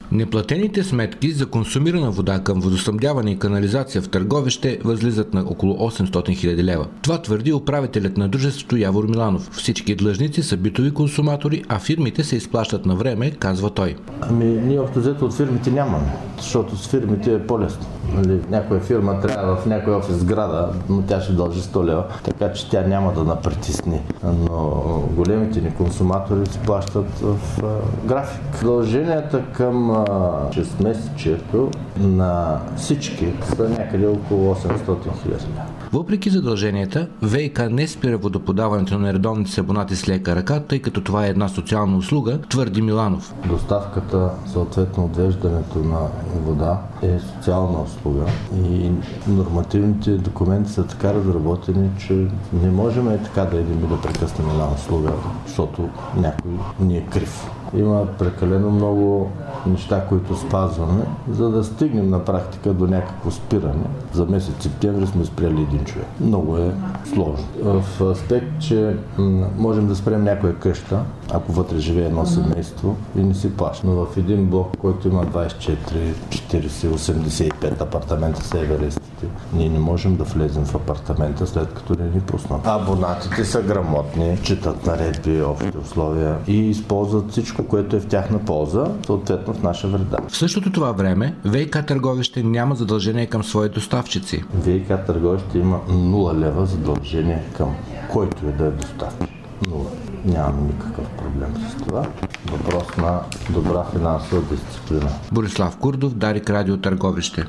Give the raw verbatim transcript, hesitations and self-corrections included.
Неплатените сметки за консумирана вода към водоснабдяване и канализация в Търговище възлизат на около осемстотин хиляди лева. Това твърди управителят на дружеството Явор Миланов. Всички длъжници са битови консуматори, а фирмите се изплащат на време, казва той. Ами ние общо взето от фирмите нямаме, защото с фирмите е по-лесно. Нали, някоя фирма трябва в някой офис сграда, но тя ще дължи сто лева, така че тя няма да напритисне. Но големите ни консуматори се плащат в а, график. Дълженията към а, шест месечието на всички са някъде около осемстотин хиляди. Въпреки задълженията, ВиК не спира водоподаването на нередовните си абонати с лека ръка, тъй като това е една социална услуга, твърди Миланов. Доставката, съответно отвеждането на вода е социална услуга и нормативните документи са така разработени, че не можем и така да идем да прекъснем една услуга, защото някой ни е крив. Има прекалено много неща, които спазваме, за да стигнем на практика до някакво спиране. За месец септември сме спряли един човек. Много е сложно. В аспект, че можем да спрем някоя къща, ако вътре живее едно семейство и не си плаща. Но в един блок, който има двадесет и четири, четиридесет, осемдесет и пет апартамента с еверестите, ние не можем да влезем в апартамента, след като не ни пуснат. Абонатите са грамотни, четат наредби, общи условия и използват всичко, което е в тяхна полза, съответно в наша вреда. В същото това време ВиК Търговище няма задължение към свои доставчици. ВиК Търговище има нула лева задължение към който е да е доставчик. Нула. Нямам никакъв проблем с това. Въпрос на добра финансова дисциплина. Борислав Курдов, Дарик Радио Търговище.